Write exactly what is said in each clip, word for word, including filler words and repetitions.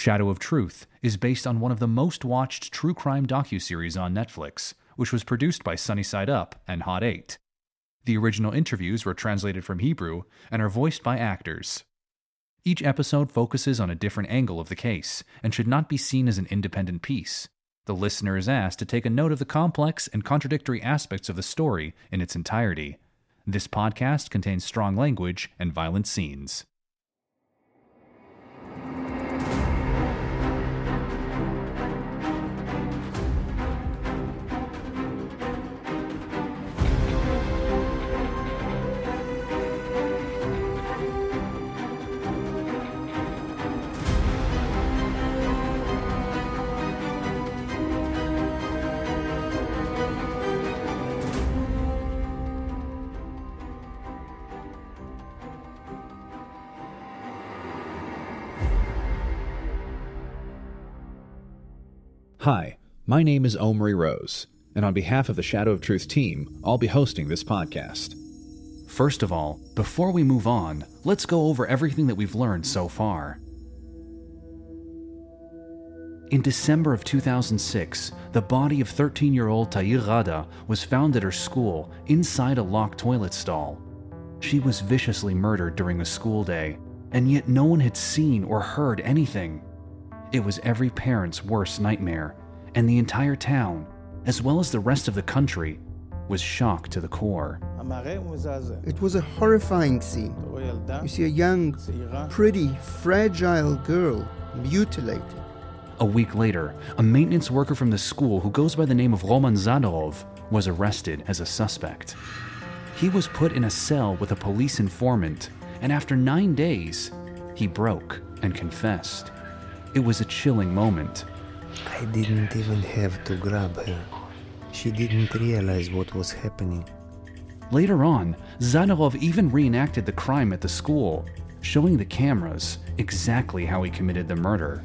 Shadow of Truth is based on one of the most watched true crime docuseries on Netflix, which was produced by Sunny Side Up and Hot eight. The original interviews were translated from Hebrew and are voiced by actors. Each episode focuses on a different angle of the case and should not be seen as an independent piece. The listener is asked to take a note of the complex and contradictory aspects of the story in its entirety. This podcast contains strong language and violent scenes. Hi, my name is Omri Rose, and on behalf of the Shadow of Truth team, I'll be hosting this podcast. First of all, before we move on, let's go over everything that we've learned so far. In December of two thousand six, the body of thirteen-year-old Thair Rada was found at her school inside a locked toilet stall. She was viciously murdered during a school day, and yet no one had seen or heard anything. It was every parent's worst nightmare, and the entire town, as well as the rest of the country, was shocked to the core. It was a horrifying scene. You see a young, pretty, fragile girl mutilated. A week later, a maintenance worker from the school who goes by the name of Roman Zadorov was arrested as a suspect. He was put in a cell with a police informant, and after nine days, he broke and confessed. It was a chilling moment. I didn't even have to grab her. She didn't realize what was happening. Later on, Zadorov even reenacted the crime at the school, showing the cameras exactly how he committed the murder.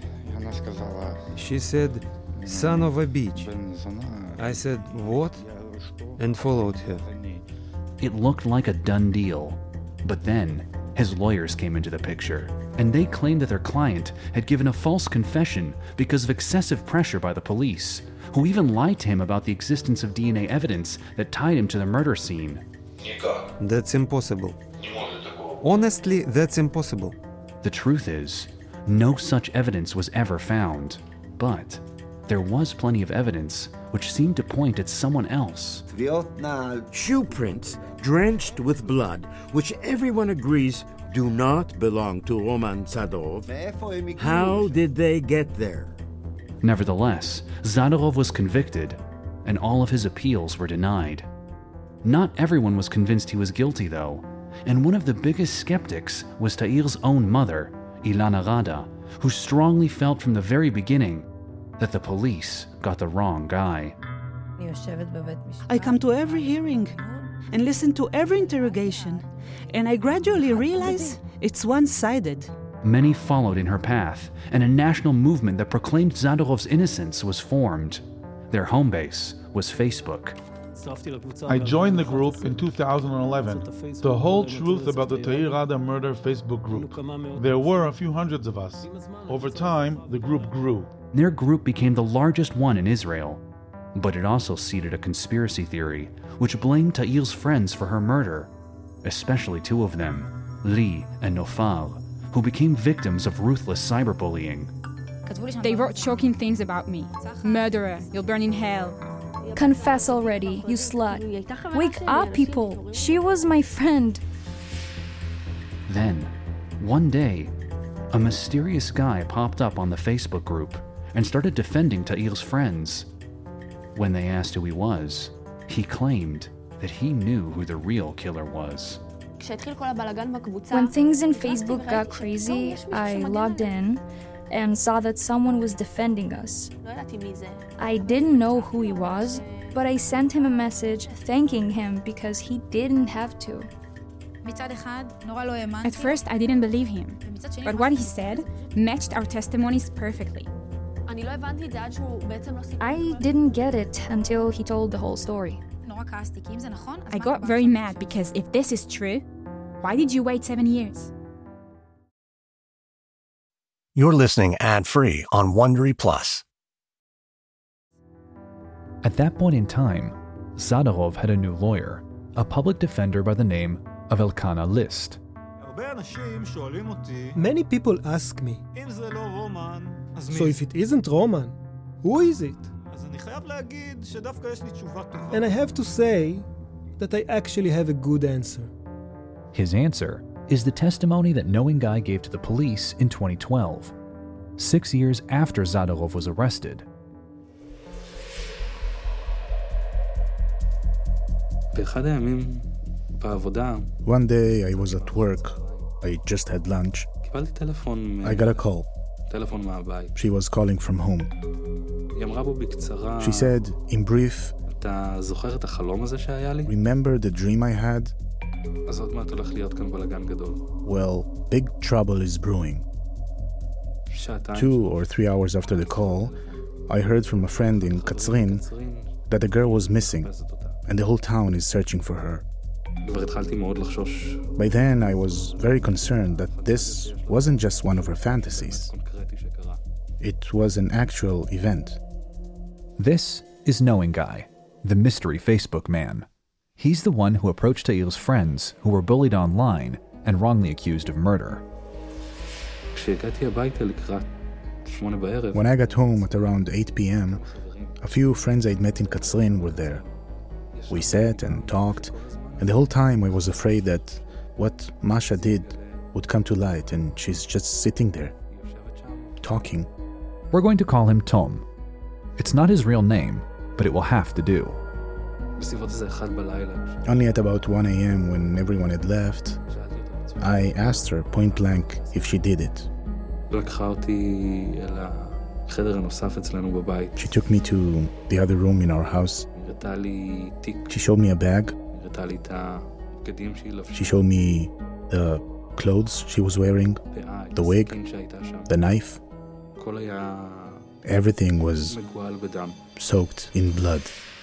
She said, "Son of a bitch." I said, "What?" and followed her. It looked like a done deal, but then his lawyers came into the picture, and they claimed that their client had given a false confession because of excessive pressure by the police, who even lied to him about the existence of D N A evidence that tied him to the murder scene. That's impossible. Honestly, that's impossible. The truth is, no such evidence was ever found, but there was plenty of evidence which seemed to point at someone else. Shoe prints drenched with blood, which everyone agrees do not belong to Roman Zadorov. How did they get there? Nevertheless, Zadorov was convicted, and all of his appeals were denied. Not everyone was convinced he was guilty, though, and one of the biggest skeptics was Thair's own mother, Ilana Rada, who strongly felt from the very beginning that the police got the wrong guy. I come to every hearing and listen to every interrogation, and I gradually realize it's one-sided. Many followed in her path, and a national movement that proclaimed Zadorov's innocence was formed. Their home base was Facebook. I joined the group in two thousand eleven, the whole truth about the Thair Rada murder Facebook group. There were a few hundreds of us. Over time, the group grew. Their group became the largest one in Israel, but it also seeded a conspiracy theory which blamed Thair's friends for her murder, especially two of them, Li and Nofar, who became victims of ruthless cyberbullying. They wrote shocking things about me. Murderer, you'll burn in hell. Confess already, you slut. Wake up, people. She was my friend. Then, one day, a mysterious guy popped up on the Facebook group and started defending Thair's friends. When they asked who he was, he claimed that he knew who the real killer was. When things in Facebook got crazy, I logged in and saw that someone was defending us. I didn't know who he was, but I sent him a message thanking him because he didn't have to. At first, I didn't believe him, but what he said matched our testimonies perfectly. I didn't get it until he told the whole story. I got very mad because if this is true, why did you wait seven years? You're listening ad-free on Wondery Plus. At that point in time, Zadorov had a new lawyer, a public defender by the name of Elkanah List. Many people ask me, so if it isn't Roman, who is it? And I have to say that I actually have a good answer. His answer is the testimony that Knowing Guy gave to the police in twenty twelve, six years after Zadorov was arrested. One day I was at work. I just had lunch. I got a call. She was calling from home. She said, in brief, remember the dream I had? Well, big trouble is brewing. Two or three hours after the call, I heard from a friend in Katzrin that the girl was missing, and the whole town is searching for her. By then, I was very concerned that this wasn't just one of her fantasies. It was an actual event. This is Knowing Guy, the mystery Facebook man. He's the one who approached Ta'ir's friends who were bullied online and wrongly accused of murder. When I got home at around eight p.m., a few friends I'd met in Katzrin were there. We sat and talked, and the whole time I was afraid that what Masha did would come to light, and she's just sitting there, talking. We're going to call him Tom. It's not his real name, but it will have to do. Only at about one a.m., when everyone had left, I asked her point blank if she did it. She took me to the other room in our house. She showed me a bag. She showed me the clothes she was wearing, the wig, the knife. Everything was soaked in blood.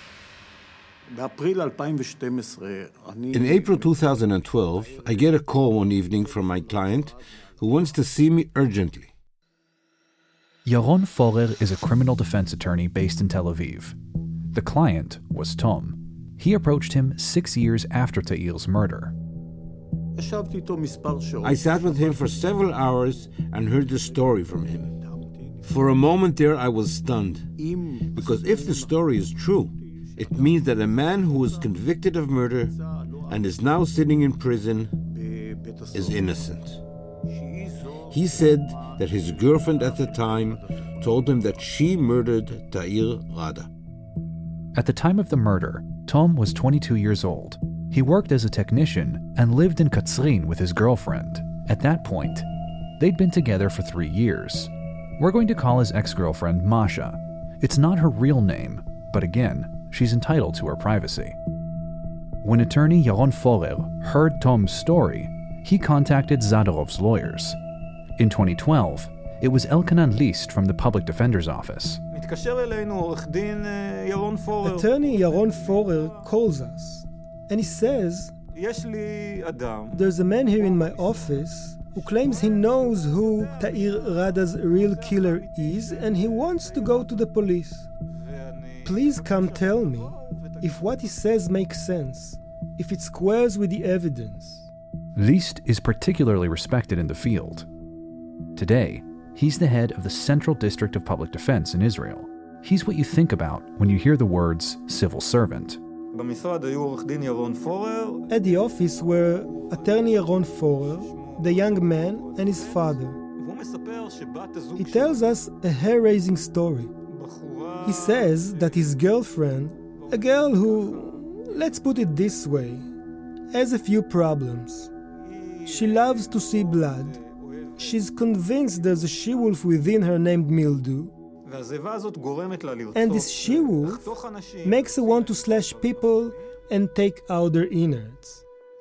In April two thousand twelve, I get a call one evening from my client who wants to see me urgently. Yaron Forer is a criminal defense attorney based in Tel Aviv. The client was Tom. He approached him six years after Ta'ir's murder. I sat with him for several hours and heard the story from him. For a moment there I was stunned, because if the story is true, it means that a man who was convicted of murder and is now sitting in prison is innocent. He said that his girlfriend at the time told him that she murdered Ta'ir Rada. At the time of the murder, Tom was twenty-two years old. He worked as a technician and lived in Katzrin with his girlfriend. At that point, they'd been together for three years. We're going to call his ex-girlfriend Masha. It's not her real name, but again, she's entitled to her privacy. When attorney Yaron Forer heard Tom's story, he contacted Zadorov's lawyers. In twenty twelve, it was Elkanah List from the public defender's office. Attorney Yaron Forer calls us, and he says, there's a man here in my office who claims he knows who Ta'ir Rada's real killer is, and he wants to go to the police. Please come tell me if what he says makes sense, if it squares with the evidence. List is particularly respected in the field. Today, he's the head of the Central District of Public Defense in Israel. He's what you think about when you hear the words civil servant. At the office were attorney Yaron Forer, the young man, and his father. He tells us a hair-raising story. He says that his girlfriend, a girl who, let's put it this way, has a few problems. She loves to see blood. She's convinced there's a she-wolf within her named Mildew, and this she-wolf makes her want to slash people and take out their innards.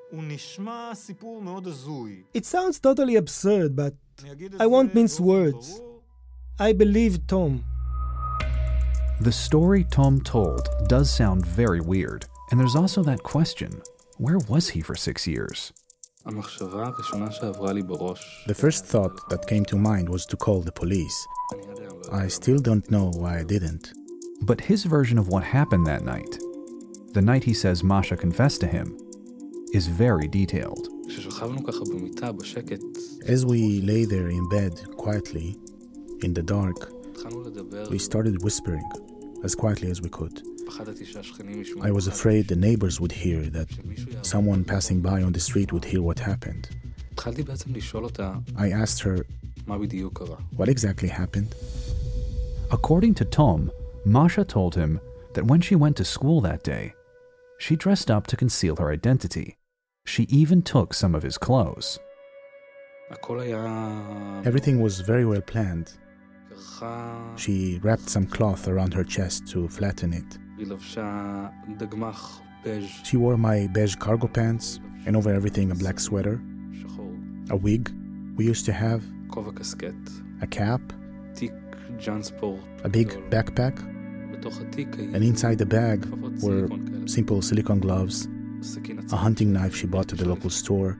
It sounds totally absurd, but I won't mince words. I believe Tom. The story Tom told does sound very weird, and there's also that question, where was he for six years? The first thought that came to mind was to call the police. I still don't know why I didn't. But his version of what happened that night, the night he says Masha confessed to him, is very detailed. As we lay there in bed quietly, in the dark, we started whispering as quietly as we could. I was afraid the neighbors would hear, that someone passing by on the street would hear what happened. I asked her, what exactly happened? According to Tom, Masha told him that when she went to school that day, she dressed up to conceal her identity. She even took some of his clothes. Everything was very well planned. She wrapped some cloth around her chest to flatten it. She wore my beige cargo pants, and over everything a black sweater, a wig we used to have, a cap, a big backpack, and inside the bag were simple silicone gloves, a hunting knife she bought at the local store,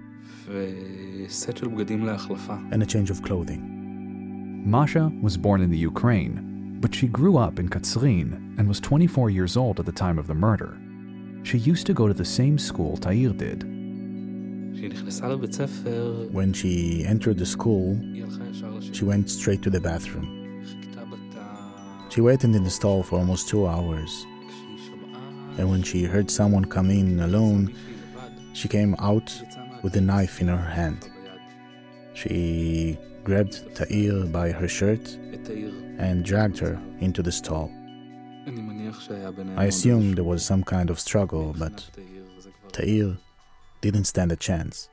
and a change of clothing. Masha was born in the Ukraine, but she grew up in Katzrin and was twenty-four years old at the time of the murder. She used to go to the same school Tair did. When she entered the school, she went straight to the bathroom. She waited in the stall for almost two hours. And when she heard someone come in alone, she came out with a knife in her hand. She grabbed Tair by her shirt and dragged her into the stall. I assumed there was some kind of struggle, but Tair didn't stand a chance.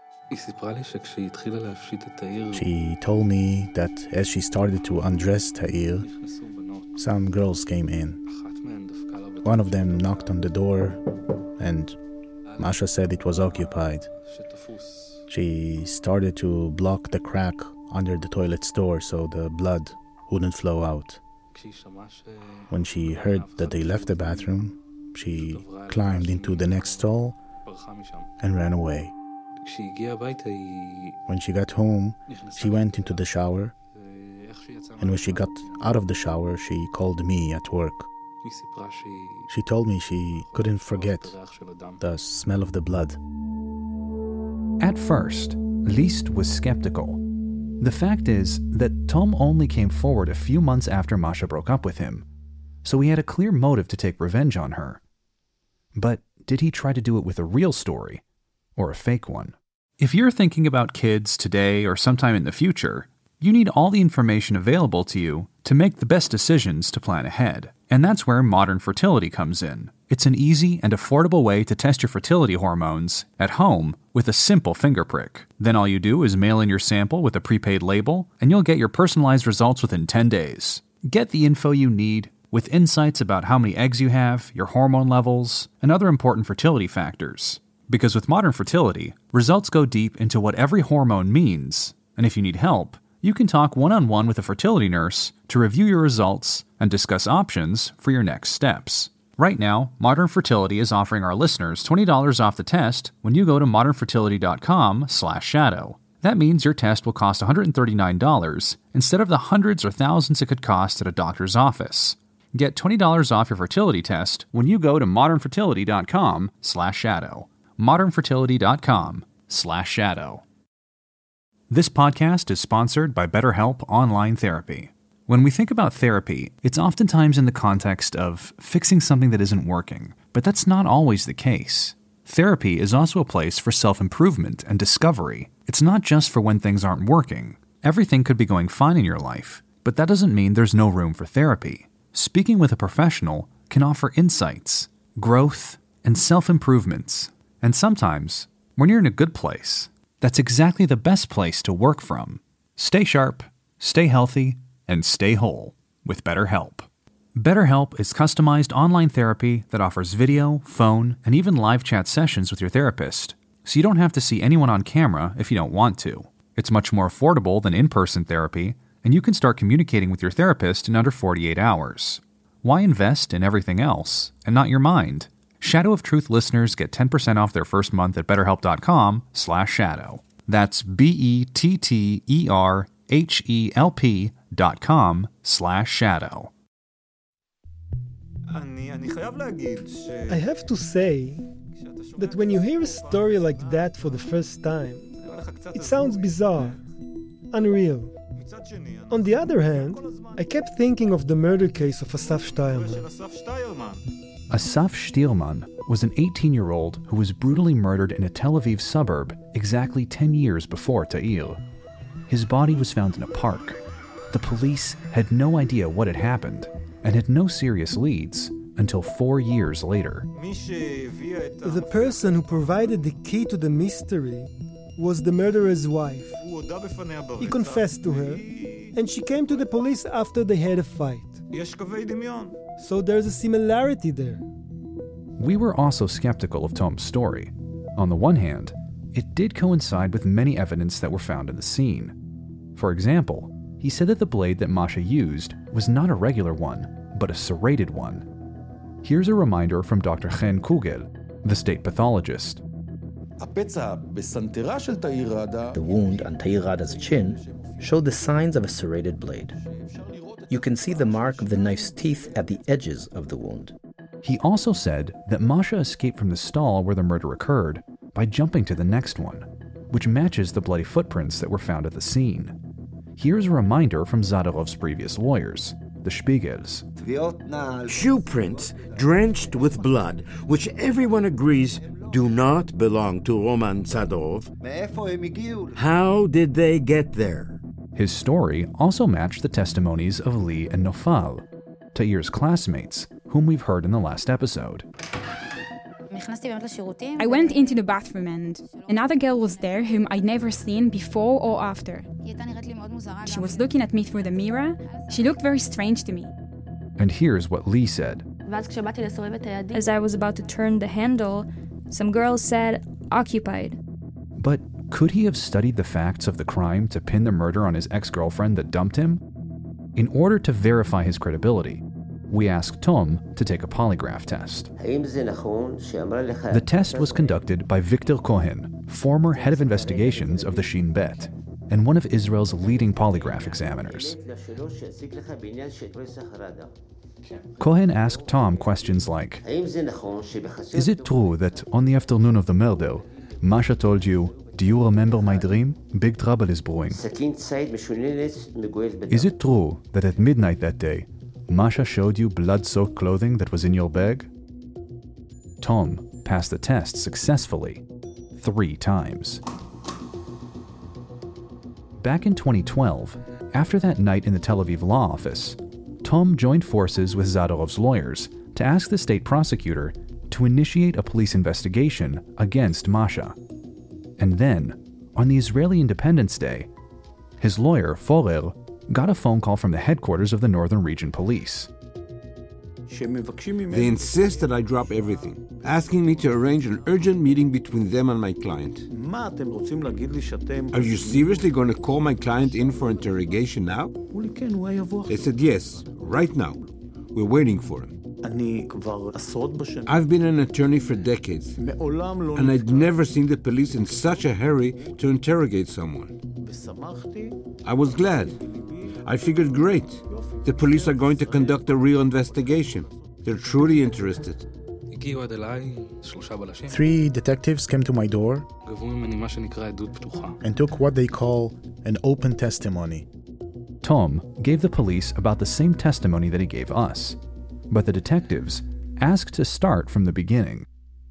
She told me that as she started to undress Tair, some girls came in. One of them knocked on the door, and Masha said it was occupied. She started to block the crack under the toilet's door so the blood wouldn't flow out. When she heard that they left the bathroom, she climbed into the next stall and ran away. When she got home, she went into the shower, and when she got out of the shower, she called me at work. She told me she couldn't forget the smell of the blood. At first, List was skeptical. The fact is that Tom only came forward a few months after Masha broke up with him, so he had a clear motive to take revenge on her. But did he try to do it with a real story, or a fake one? If you're thinking about kids today or sometime in the future, you need all the information available to you to make the best decisions to plan ahead. And that's where modern fertility comes in. It's an easy and affordable way to test your fertility hormones at home with a simple finger prick. Then all you do is mail in your sample with a prepaid label, and you'll get your personalized results within ten days. Get the info you need with insights about how many eggs you have, your hormone levels, and other important fertility factors. Because with modern fertility, results go deep into what every hormone means, and if you need help, you can talk one-on-one with a fertility nurse to review your results and discuss options for your next steps. Right now, Modern Fertility is offering our listeners twenty dollars off the test when you go to modern fertility dot com slash shadow. That means your test will cost one hundred thirty-nine dollars instead of the hundreds or thousands it could cost at a doctor's office. Get twenty dollars off your fertility test when you go to modern fertility dot com slash shadow. modern fertility dot com slash shadow. This podcast is sponsored by BetterHelp Online Therapy. When we think about therapy, it's oftentimes in the context of fixing something that isn't working, but that's not always the case. Therapy is also a place for self-improvement and discovery. It's not just for when things aren't working. Everything could be going fine in your life, but that doesn't mean there's no room for therapy. Speaking with a professional can offer insights, growth, and self-improvements. And sometimes, when you're in a good place, that's exactly the best place to work from. Stay sharp, stay healthy, and stay whole with BetterHelp. BetterHelp is customized online therapy that offers video, phone, and even live chat sessions with your therapist, so you don't have to see anyone on camera if you don't want to. It's much more affordable than in-person therapy, and you can start communicating with your therapist in under forty-eight hours. Why invest in everything else and not your mind? Shadow of Truth listeners get ten percent off their first month at betterhelp.com slash shadow. That's B-E-T-T-E-R-H-E-L-P dot com slash shadow. I have to say that when you hear a story like that for the first time, it sounds bizarre, unreal. On the other hand, I kept thinking of the murder case of Asaf Steierman. Asaf Steierman was an eighteen-year-old who was brutally murdered in a Tel Aviv suburb exactly ten years before Ta'il. His body was found in a park. The police had no idea what had happened and had no serious leads until four years later. The person who provided the key to the mystery was the murderer's wife. He confessed to her, and she came to the police after they had a fight. So there's a similarity there. We were also skeptical of Tom's story. On the one hand, it did coincide with many evidence that were found in the scene. For example, he said that the blade that Masha used was not a regular one, but a serrated one. Here's a reminder from Doctor Chen Kugel, the state pathologist. The wound on Ta'ir Rada's chin showed the signs of a serrated blade. You can see the mark of the knife's teeth at the edges of the wound. He also said that Masha escaped from the stall where the murder occurred by jumping to the next one, which matches the bloody footprints that were found at the scene. Here's a reminder from Zadorov's previous lawyers, the Spiegels. Shoe prints drenched with blood, which everyone agrees do not belong to Roman Zadorov. How did they get there? His story also matched the testimonies of Lee and Nofal, Ta'ir's classmates, whom we've heard in the last episode. I went into the bathroom and another girl was there whom I'd never seen before or after. She was looking at me through the mirror. She looked very strange to me. And here's what Lee said. As I was about to turn the handle, some girl said, "Occupied." But could he have studied the facts of the crime to pin the murder on his ex-girlfriend that dumped him? In order to verify his credibility, we asked Tom to take a polygraph test. The test was conducted by Victor Cohen, former head of investigations of the Shin Bet, and one of Israel's leading polygraph examiners. Cohen asked Tom questions like, "Is it true that on the afternoon of the murder, Masha told you, 'Do you remember my dream? Big trouble is brewing'? Is it true that at midnight that day, Masha showed you blood-soaked clothing that was in your bag?" Tom passed the test successfully, three times. Back in twenty twelve, after that night in the Tel Aviv law office, Tom joined forces with Zadorov's lawyers to ask the state prosecutor to initiate a police investigation against Masha. And then, on the Israeli Independence Day, his lawyer, Forer, got a phone call from the headquarters of the Northern Region Police. They insist that I drop everything, asking me to arrange an urgent meeting between them and my client. Are you seriously going to call my client in for interrogation now? They said yes, right now. We're waiting for him. I've been an attorney for decades, and I'd never seen the police in such a hurry to interrogate someone. I was glad. I figured, great, the police are going to conduct a real investigation. They're truly interested. Three detectives came to my door and took what they call an open testimony. Tom gave the police about the same testimony that he gave us, but the detectives asked to start from the beginning.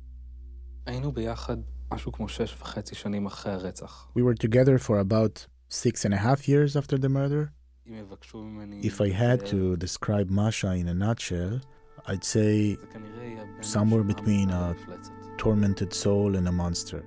We were together for about six and a half years after the murder. If I had to describe Masha in a nutshell, I'd say somewhere between a tormented soul and a monster.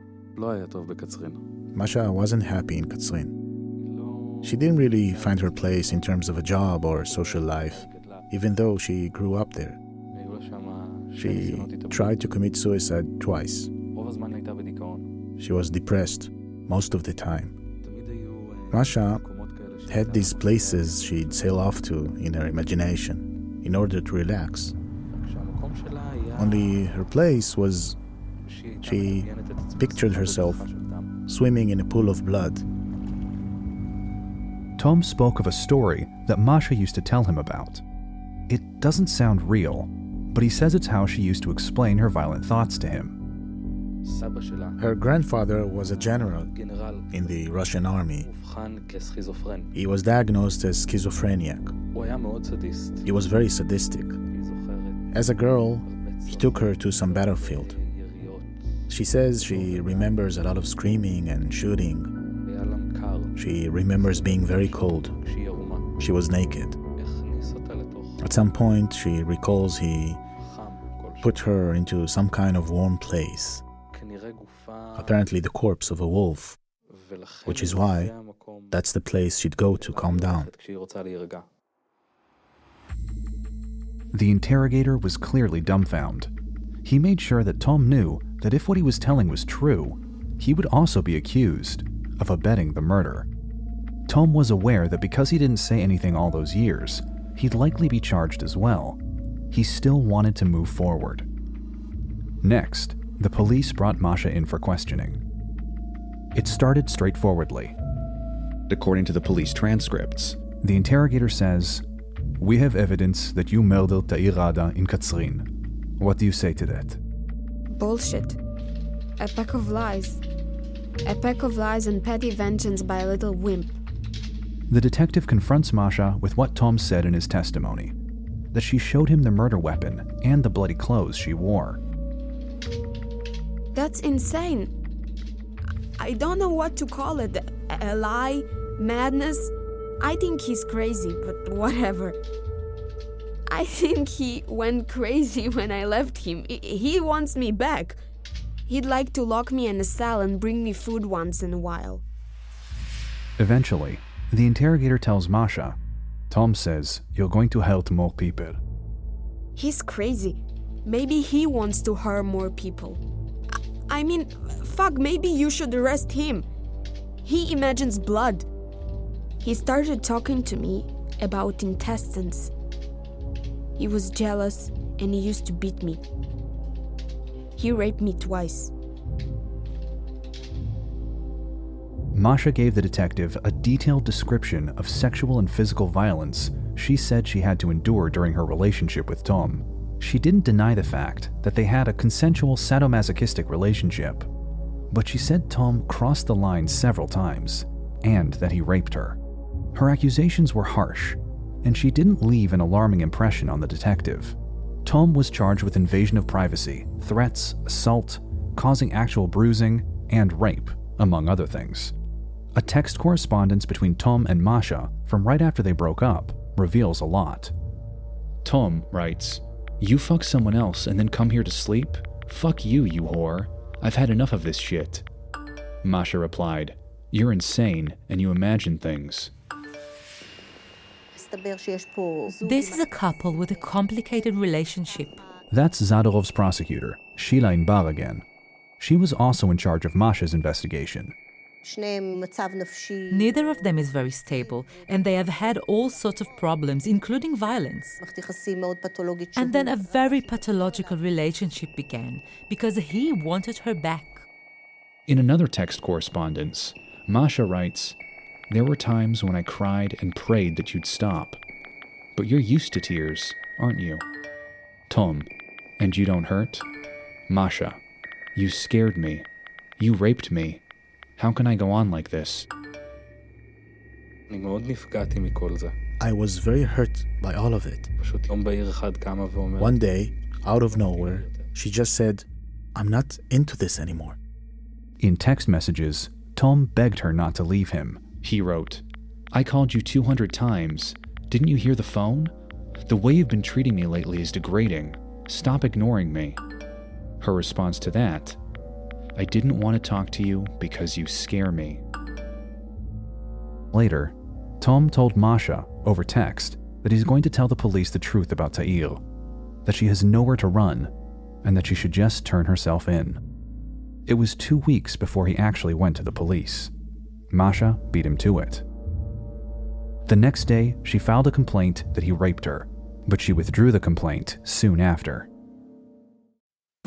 Masha wasn't happy in Katzrin. She didn't really find her place in terms of a job or social life, even though she grew up there. She tried to commit suicide twice. She was depressed most of the time. Masha had these places she'd sail off to in her imagination in order to relax. only her place was, she pictured herself swimming in a pool of blood. Tom spoke of a story that Masha used to tell him about. It doesn't sound real, but he says it's how she used to explain her violent thoughts to him. Her grandfather was a general in the Russian army. He was diagnosed as schizophrenic. He was very sadistic. As a girl, he took her to some battlefield. She says she remembers a lot of screaming and shooting. She remembers being very cold. She was naked. At some point, she recalls he put her into some kind of warm place, apparently the corpse of a wolf, which is why that's the place she'd go to calm down. The interrogator was clearly dumbfounded. He made sure that Tom knew that if what he was telling was true, he would also be accused of abetting the murder. Tom was aware that because he didn't say anything all those years, he'd likely be charged as well. He still wanted to move forward. Next, the police brought Masha in for questioning. It started straightforwardly. According to the police transcripts, the interrogator says, "We have evidence that you murdered Ta'ir Rada in Katzrin. What do you say to that?" Bullshit. A pack of lies. A pack of lies and petty vengeance by a little wimp. The detective confronts Masha with what Tom said in his testimony, that she showed him the murder weapon and the bloody clothes she wore. That's insane. I don't know what to call it. A lie? Madness? I think he's crazy, but whatever. I think he went crazy when I left him. He wants me back. He'd like to lock me in a cell and bring me food once in a while. Eventually, the interrogator tells Masha, "Tom says you're going to hurt more people." He's crazy. Maybe he wants to hurt more people. I mean, fuck, maybe you should arrest him. He imagines blood. He started talking to me about intestines. He was jealous and he used to beat me. He raped me twice. Masha gave the detective a detailed description of sexual and physical violence she said she had to endure during her relationship with Tom. She didn't deny the fact that they had a consensual sadomasochistic relationship, but she said Tom crossed the line several times and that he raped her. Her accusations were harsh, and she didn't leave an alarming impression on the detective. Tom was charged with invasion of privacy, threats, assault, causing actual bruising, and rape, among other things. A text correspondence between Tom and Masha from right after they broke up reveals a lot. Tom writes, "You fuck someone else and then come here to sleep? Fuck you, you whore. I've had enough of this shit." Masha replied, "You're insane and you imagine things." This is a couple with a complicated relationship. That's Zadorov's prosecutor, Sheila Inbar again. She was also in charge of Masha's investigation. Neither of them is very stable, and they have had all sorts of problems, including violence. And then a very pathological relationship began, because he wanted her back. In another text correspondence, Masha writes, "There were times when I cried and prayed that you'd stop. But you're used to tears, aren't you?" Tom, "And you don't hurt?" Masha, "You scared me. You raped me. How can I go on like this?" I was very hurt by all of it. One day, out of nowhere, she just said, "I'm not into this anymore." In text messages, Tom begged her not to leave him. He wrote, "I called you two hundred times. Didn't you hear the phone? The way you've been treating me lately is degrading. Stop ignoring me." Her response to that, "I didn't want to talk to you because you scare me." Later, Tom told Masha over text that he's going to tell the police the truth about Ta'ir, that she has nowhere to run, and that she should just turn herself in. It was two weeks before he actually went to the police. Masha beat him to it. The next day, she filed a complaint that he raped her, but she withdrew the complaint soon after.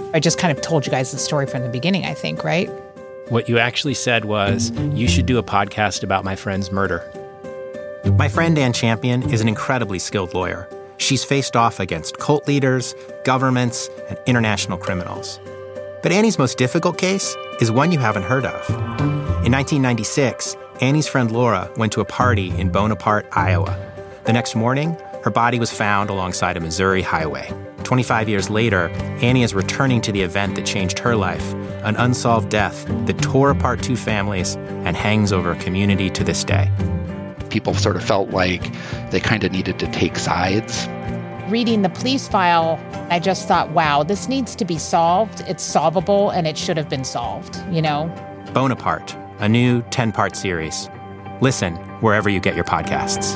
I just kind of told you guys the story from the beginning, I think, right? What you actually said was, you should do a podcast about my friend's murder. My friend Ann Champion is an incredibly skilled lawyer. She's faced off against cult leaders, governments, and international criminals. But Annie's most difficult case is one you haven't heard of. In nineteen ninety-six, Annie's friend Laura went to a party in Bonaparte, Iowa. The next morning, her body was found alongside a Missouri highway. twenty-five years later, Annie is returning to the event that changed her life, an unsolved death that tore apart two families and hangs over a community to this day. People sort of felt like they kind of needed to take sides. Reading the police file, I just thought, wow, this needs to be solved. It's solvable, and it should have been solved, you know? Bonaparte, a new ten-part series. Listen wherever you get your podcasts.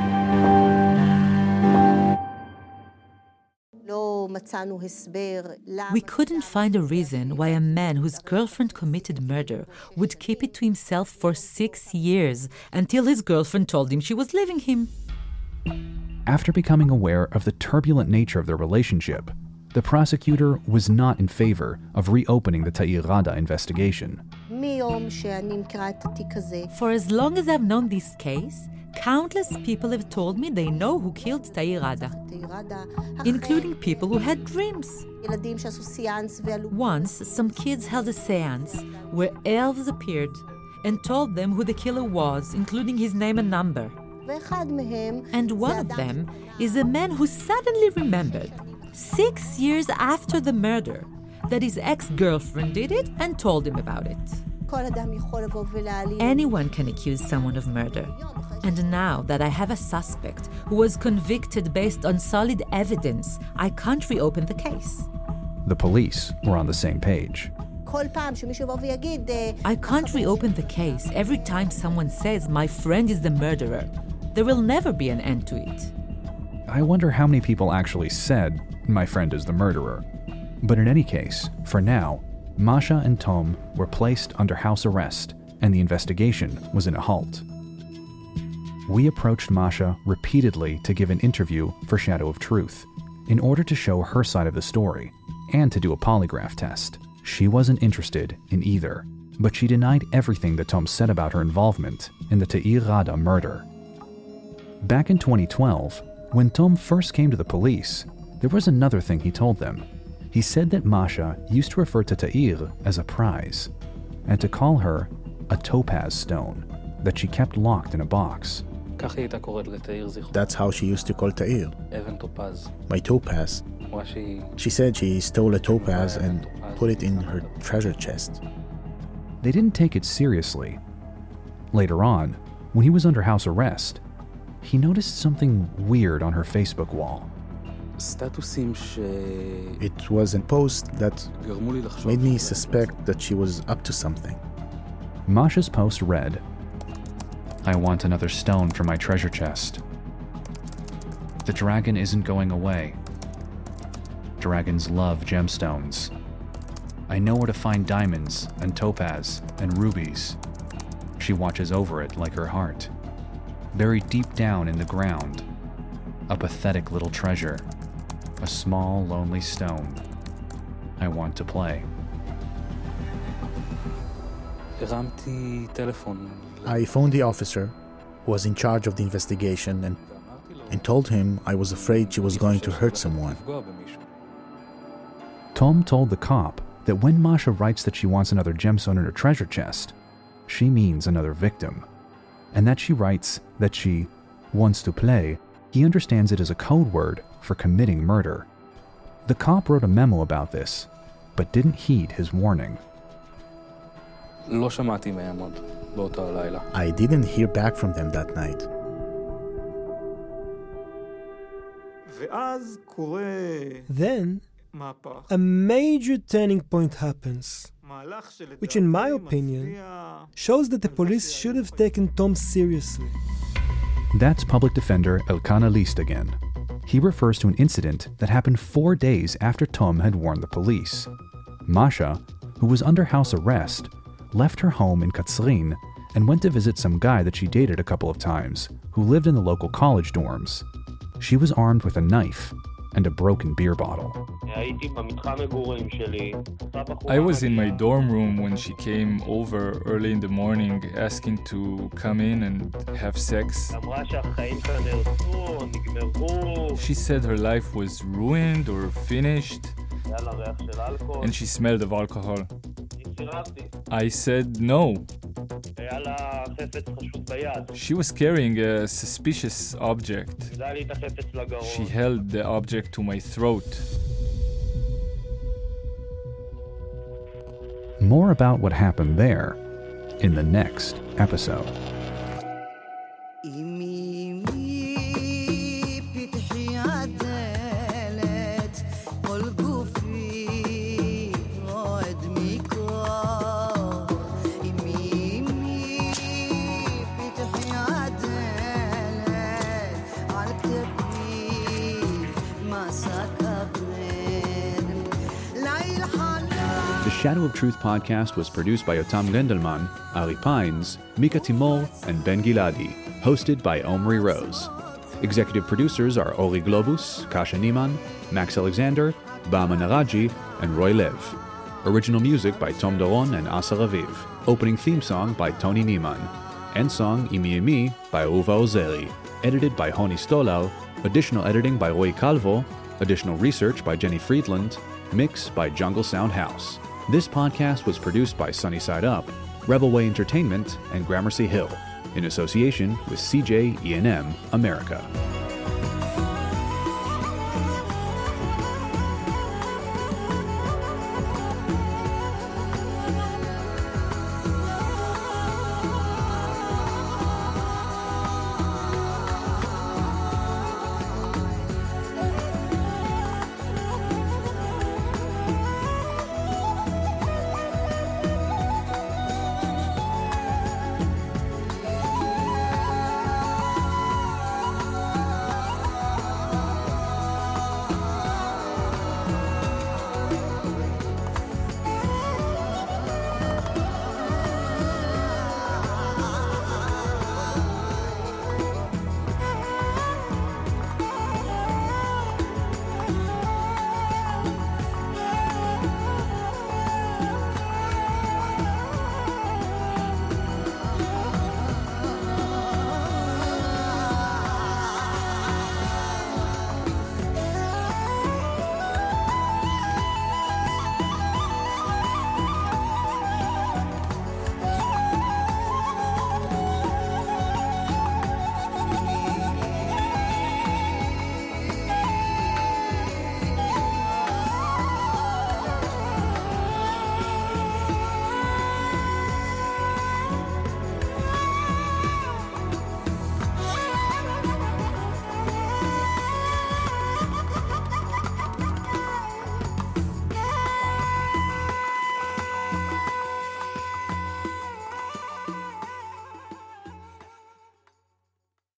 We couldn't find a reason why a man whose girlfriend committed murder would keep it to himself for six years until his girlfriend told him she was leaving him. After becoming aware of the turbulent nature of their relationship, the prosecutor was not in favor of reopening the Ta'ir Rada investigation. For as long as I've known this case, countless people have told me they know who killed Ta'ir Rada, including people who had dreams. Once, some kids held a seance where elves appeared and told them who the killer was, including his name and number. And one of them is a man who suddenly remembered, six years after the murder, that his ex-girlfriend did it and told him about it. Anyone can accuse someone of murder. And now that I have a suspect who was convicted based on solid evidence, I can't reopen the case. The police were on the same page. I can't reopen the case every time someone says my friend is the murderer. There will never be an end to it. I wonder how many people actually said, my friend is the murderer. But in any case, for now, Masha and Tom were placed under house arrest, and the investigation was in a halt. We approached Masha repeatedly to give an interview for Shadow of Truth, in order to show her side of the story, and to do a polygraph test. She wasn't interested in either, but she denied everything that Tom said about her involvement in the Ta'ir Rada murder. Back in twenty twelve, when Tom first came to the police, there was another thing he told them. He said that Masha used to refer to Ta'ir as a prize, and to call her a topaz stone that she kept locked in a box. That's how she used to call Ta'ir. My topaz. She said she stole a topaz and put it in her treasure chest. They didn't take it seriously. Later on, when he was under house arrest, he noticed something weird on her Facebook wall. It was a post that made me suspect that she was up to something. Masha's post read, I want another stone for my treasure chest. The dragon isn't going away. Dragons love gemstones. I know where to find diamonds and topaz and rubies. She watches over it like her heart. Buried deep down in the ground, a pathetic little treasure, a small, lonely stone. I want to play. I phoned the officer who was in charge of the investigation and, and told him I was afraid she was going to hurt someone. Tom told the cop that when Masha writes that she wants another gemstone in her treasure chest, she means another victim, and that she writes that she wants to play, he understands it as a code word for committing murder. The cop wrote a memo about this, but didn't heed his warning. I didn't hear back from them that night. Then, a major turning point happens, which in my opinion shows that the police should have taken Tom seriously. That's public defender Elkanah List again. He refers to an incident that happened four days after Tom had warned the police. Masha, who was under house arrest, left her home in Katzrin and went to visit some guy that she dated a couple of times, who lived in the local college dorms. She was armed with a knife, and a broken beer bottle. I was in my dorm room when she came over early in the morning asking to come in and have sex. She said her life was ruined or finished, and she smelled of alcohol. I said no. She was carrying a suspicious object. She held the object to my throat. More about what happened there in the next episode. The Shadow of Truth podcast was produced by Yotam Gendelman, Ari Pines, Mika Timor, and Ben Giladi, hosted by Omri Rose. Executive producers are Ori Globus, Kasha Niemann, Max Alexander, Bama Naraji, and Roy Lev. Original music by Tom Doron and Asa Raviv. Opening theme song by Tony Niemann. End song Imi Imi by Uva Ozeri. Edited by Honi Stolar. Additional editing by Roy Calvo. Additional research by Jenny Friedland. Mix by Jungle Sound House. This podcast was produced by Sunnyside Up, Rebel Way Entertainment, and Gramercy Hill, in association with C J E and M America.